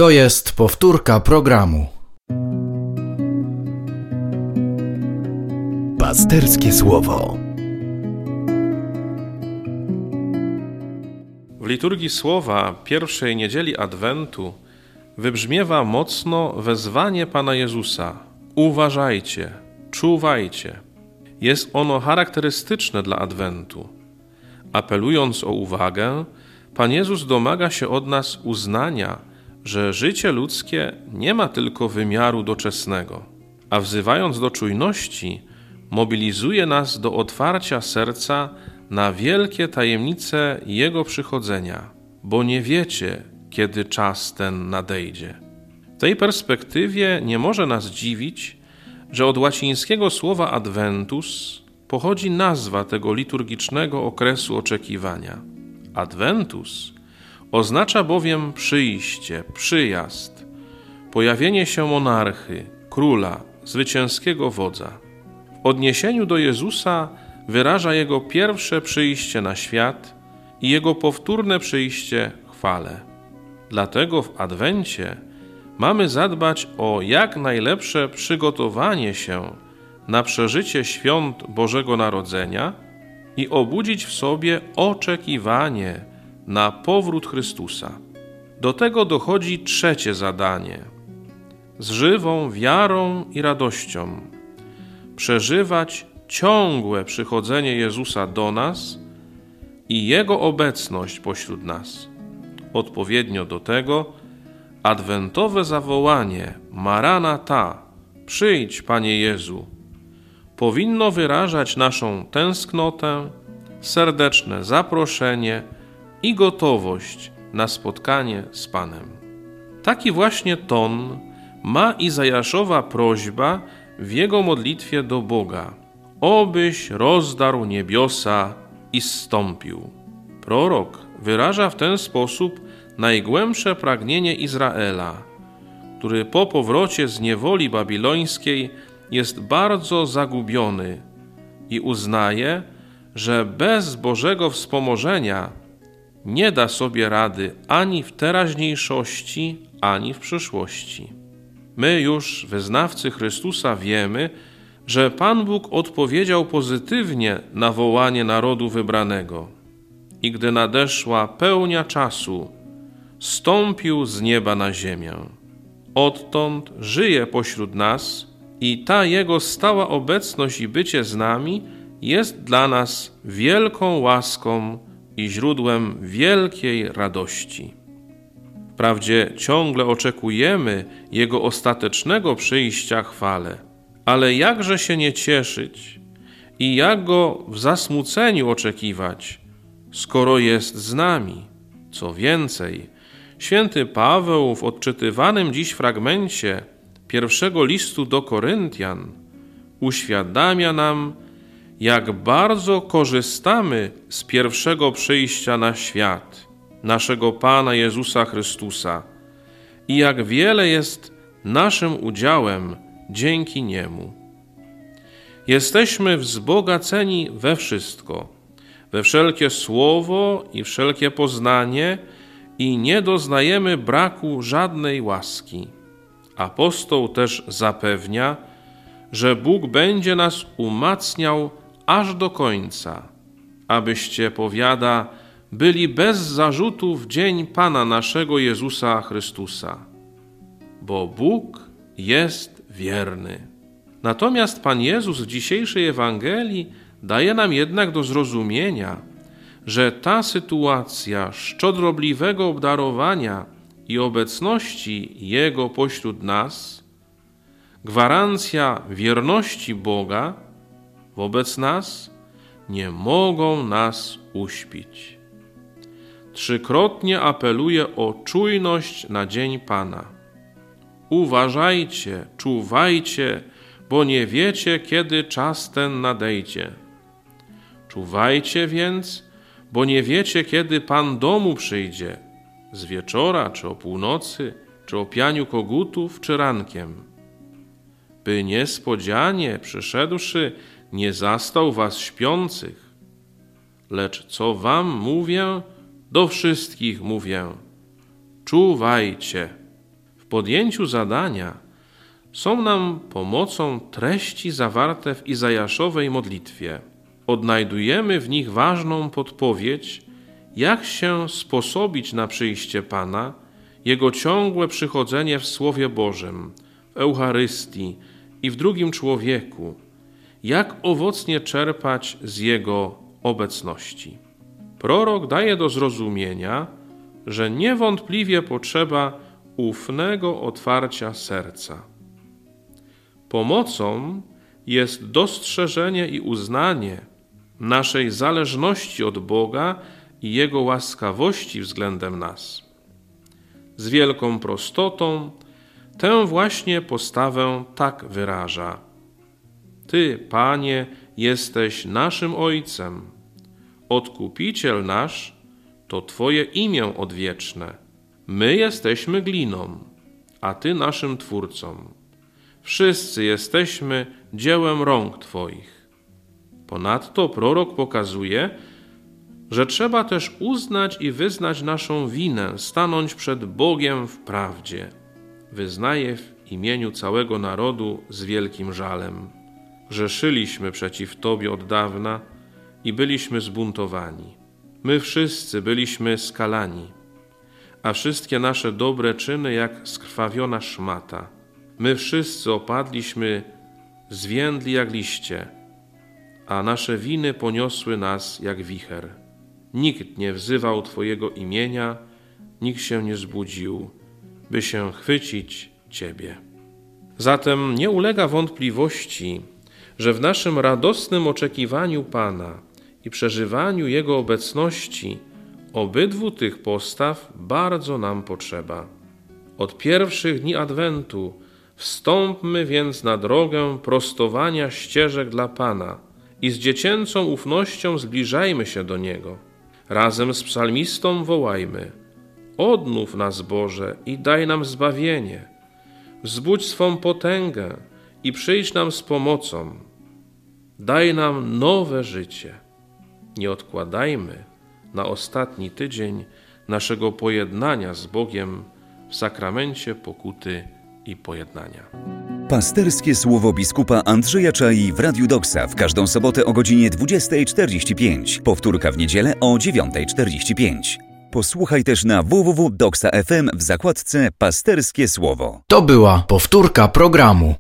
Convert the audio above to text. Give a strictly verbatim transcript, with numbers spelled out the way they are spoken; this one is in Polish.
To jest powtórka programu. Pasterskie słowo. W liturgii słowa pierwszej niedzieli Adwentu wybrzmiewa mocno wezwanie Pana Jezusa: uważajcie, czuwajcie. Jest ono charakterystyczne dla Adwentu. Apelując o uwagę, Pan Jezus domaga się od nas uznania, że życie ludzkie nie ma tylko wymiaru doczesnego, a wzywając do czujności, mobilizuje nas do otwarcia serca na wielkie tajemnice Jego przychodzenia, bo nie wiecie, kiedy czas ten nadejdzie. W tej perspektywie nie może nas dziwić, że od łacińskiego słowa adventus pochodzi nazwa tego liturgicznego okresu oczekiwania. Adventus oznacza bowiem przyjście, przyjazd, pojawienie się monarchy, króla, zwycięskiego wodza. W odniesieniu do Jezusa wyraża Jego pierwsze przyjście na świat i Jego powtórne przyjście w chwale. Dlatego w Adwencie mamy zadbać o jak najlepsze przygotowanie się na przeżycie świąt Bożego Narodzenia i obudzić w sobie oczekiwanie na powrót Chrystusa. Do tego dochodzi trzecie zadanie. Z żywą wiarą i radością przeżywać ciągłe przychodzenie Jezusa do nas i Jego obecność pośród nas. Odpowiednio do tego adwentowe zawołanie Maranata, przyjdź, Panie Jezu, powinno wyrażać naszą tęsknotę, serdeczne zaproszenie i gotowość na spotkanie z Panem. Taki właśnie ton ma Izajaszowa prośba w jego modlitwie do Boga: obyś rozdarł niebiosa i zstąpił. Prorok wyraża w ten sposób najgłębsze pragnienie Izraela, który po powrocie z niewoli babilońskiej jest bardzo zagubiony i uznaje, że bez Bożego wspomożenia nie da sobie rady ani w teraźniejszości, ani w przyszłości. My już, wyznawcy Chrystusa, wiemy, że Pan Bóg odpowiedział pozytywnie na wołanie narodu wybranego i gdy nadeszła pełnia czasu, zstąpił z nieba na ziemię. Odtąd żyje pośród nas i ta Jego stała obecność i bycie z nami jest dla nas wielką łaską i źródłem wielkiej radości. Wprawdzie ciągle oczekujemy Jego ostatecznego przyjścia chwale, ale jakże się nie cieszyć i jak Go w zasmuceniu oczekiwać, skoro jest z nami. Co więcej, święty Paweł w odczytywanym dziś fragmencie pierwszego listu do Koryntian uświadamia nam, jak bardzo korzystamy z pierwszego przyjścia na świat naszego Pana Jezusa Chrystusa i jak wiele jest naszym udziałem dzięki Niemu. Jesteśmy wzbogaceni we wszystko, we wszelkie słowo i wszelkie poznanie i nie doznajemy braku żadnej łaski. Apostoł też zapewnia, że Bóg będzie nas umacniał aż do końca, abyście, powiada, byli bez zarzutu w dzień Pana naszego Jezusa Chrystusa, bo Bóg jest wierny. Natomiast Pan Jezus w dzisiejszej Ewangelii daje nam jednak do zrozumienia, że ta sytuacja szczodrobliwego obdarowania i obecności Jego pośród nas, gwarancja wierności Boga wobec nas, nie mogą nas uśpić. Trzykrotnie apeluje o czujność na dzień Pana. Uważajcie, czuwajcie, bo nie wiecie, kiedy czas ten nadejdzie. Czuwajcie więc, bo nie wiecie, kiedy Pan domu przyjdzie, z wieczora, czy o północy, czy o pianiu kogutów, czy rankiem, by niespodzianie przyszedłszy nie zastał was śpiących. Lecz co wam mówię, do wszystkich mówię: czuwajcie. podjęciu zadania są nam pomocą treści zawarte w Izajaszowej modlitwie. Odnajdujemy w nich ważną podpowiedź, jak się sposobić na przyjście Pana, Jego ciągłe przychodzenie w Słowie Bożym, w Eucharystii i w drugim człowieku, jak owocnie czerpać z Jego obecności. Prorok daje do zrozumienia, że niewątpliwie potrzeba ufnego otwarcia serca. Pomocą jest dostrzeżenie i uznanie naszej zależności od Boga i Jego łaskawości względem nas. Z wielką prostotą tę właśnie postawę tak wyraża: Ty, Panie, jesteś naszym Ojcem. Odkupiciel nasz to Twoje imię odwieczne. My jesteśmy gliną, a Ty naszym Twórcą. Wszyscy jesteśmy dziełem rąk Twoich. Ponadto prorok pokazuje, że trzeba też uznać i wyznać naszą winę, stanąć przed Bogiem w prawdzie. Wyznaje w imieniu całego narodu z wielkim żalem. Grzeszyliśmy przeciw Tobie od dawna i byliśmy zbuntowani. My wszyscy byliśmy skalani, a wszystkie nasze dobre czyny jak skrwawiona szmata. My wszyscy opadliśmy, zwiędli jak liście, a nasze winy poniosły nas jak wicher. Nikt nie wzywał Twojego imienia, nikt się nie zbudził, by się chwycić Ciebie. Zatem nie ulega wątpliwości, że w naszym radosnym oczekiwaniu Pana i przeżywaniu Jego obecności obydwu tych postaw bardzo nam potrzeba. Od pierwszych dni Adwentu wstąpmy więc na drogę prostowania ścieżek dla Pana i z dziecięcą ufnością zbliżajmy się do Niego. Razem z psalmistą wołajmy: Odnów nas, Boże, i daj nam zbawienie. Wzbudź swą potęgę i przyjdź nam z pomocą. Daj nam nowe życie. Nie odkładajmy na ostatni tydzień naszego pojednania z Bogiem w sakramencie pokuty i pojednania. Pasterskie słowo biskupa Andrzeja Czai w Radiu Doksa w każdą sobotę o godzinie dwudziestej czterdzieści pięć. Powtórka w niedzielę o dziewiątej czterdzieści pięć. Posłuchaj też na w w w kropka doksa kropka f m w zakładce Pasterskie Słowo. To była powtórka programu.